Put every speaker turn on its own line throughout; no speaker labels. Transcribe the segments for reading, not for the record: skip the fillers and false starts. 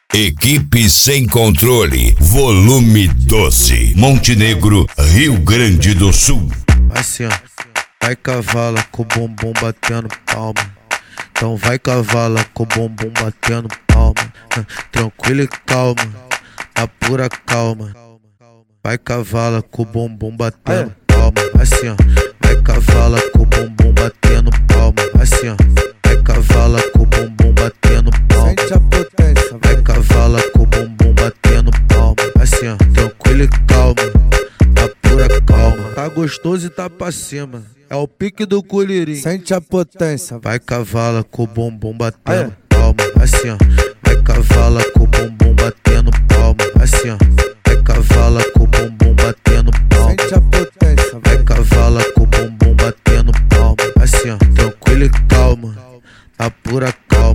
Equipe Sem Controle, volume 12, Montenegro, Rio Grande do Sul.
Assim, ó, vai cavala com o bumbum batendo palma. Então vai cavala com o bumbum batendo palma. Tranquilo e calma, na pura calma. Vai cavala com o bumbum batendo palma. Assim, ó, vai cavala com o bumbum batendo palma. Assim, ó, vai cavala com o bumbum batendo palma.
Sente a potência,
vai cavala com o bumbum batendo palma. Assim, ó, tranquilo e calma, na pura calma. Tá gostoso e tá pra cima, é o pique do culirim.
Sente a potência,
vai cavala com o bumbum batendo palma. Assim, ó, vai cavala com o bumbum batendo palma. Assim, ó, vai cavala com o bumbum batendo palma.
Sente a potência,
vai cavala com o bumbum batendo palma. Assim, ó, tranquilo e calma, na pura calma.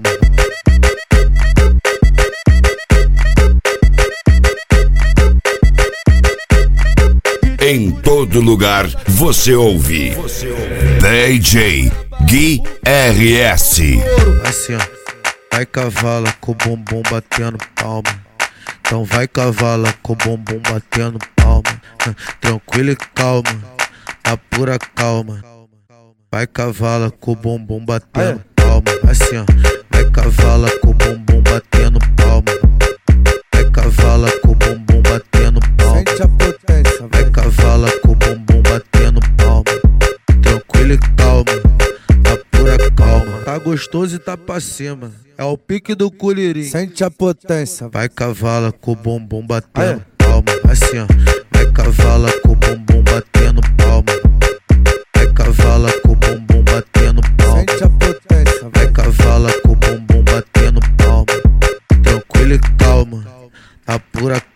Em todo lugar você ouve DJ Gui RS.
Assim, ó, vai cavala com o bumbum batendo palma. Então vai cavala com o bumbum batendo palma. Tranquilo e calma, na pura calma. Vai cavala com o bumbum batendo palma. Assim, ó, vai cavala com o bumbum batendo palma. Vai cavala com o bumbum batendo palma.
Sente a potência,
vai cavala com o bumbum batendo palma. Tranquilo e calma, na pura calma. Tá gostoso e tá pra cima, é o pique do culirim.
Sente a potência,
vai cavala com o bumbum batendo palma. Assim, ó, vai cavala com o bumbum batendo palma. Vai cavala com o bumbum batendo palma.
Sente a potência,
vai cavala com o bumbum batendo palma. Tranquilo e calma, na pura calma.